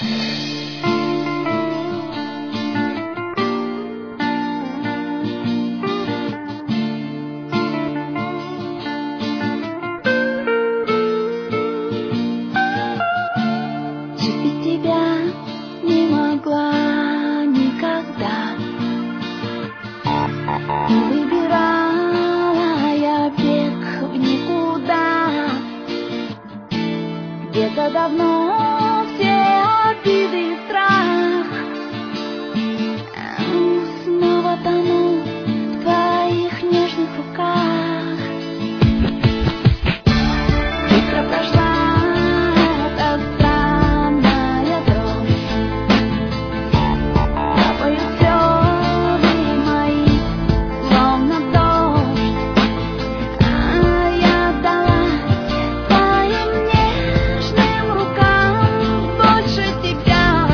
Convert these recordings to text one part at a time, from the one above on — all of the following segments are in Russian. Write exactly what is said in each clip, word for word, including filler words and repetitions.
Не выбирала я бег в никуда. Где-то давно все обиды и страх снова тону в твоих нежных руках. Быстро прошла эта странная дрожь, капают слезы мои, словно дождь. А я отдалась твоим нежным рукам, больше тебя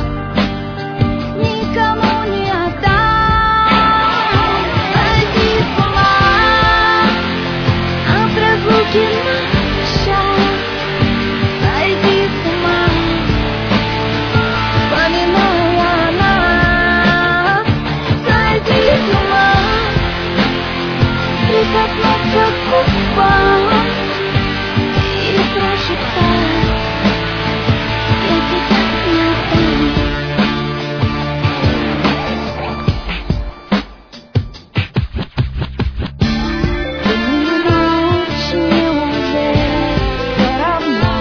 никому не отдам. Сойди с ума от разлуки нашей, сойди с ума, вспоминая нас. Сойди с ума, прикоснуться к губам и прошептать: я тебя не отдам. День и ночь мне уже все равно.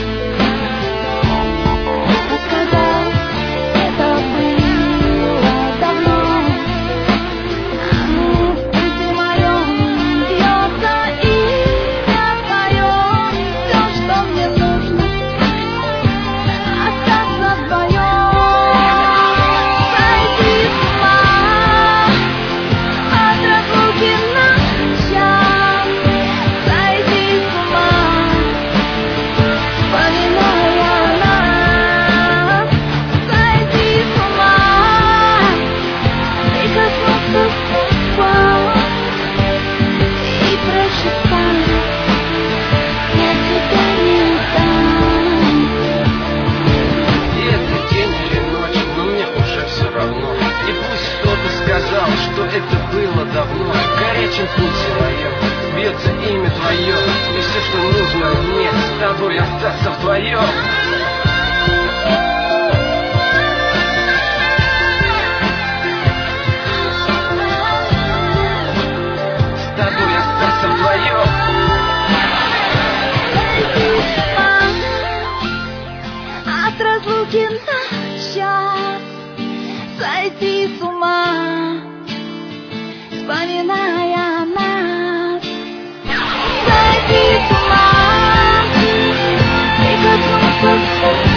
Рассказать это было давно. В пульсе моем бьется имя твое. Все, что мне нужно, остаться вдвоем. Сойди с ума от разлуки нашей, сойди с ума, вспоминая нас. Сойди с ума, прикоснуться к губам и прошептать: я тебя не отдам. И это день или ночь, но мне уже все равно. И пусть кто-то сказал, что это было давно. В горячем пульсе моем бьется имя твое. И все, что нужно мне, с тобой остаться вдвоем. С тобой остаться вдвоем. Сойди с ума от разлуки нашей, сойди с ума, вспоминая нас. Сойди с ума, прикоснуться к губам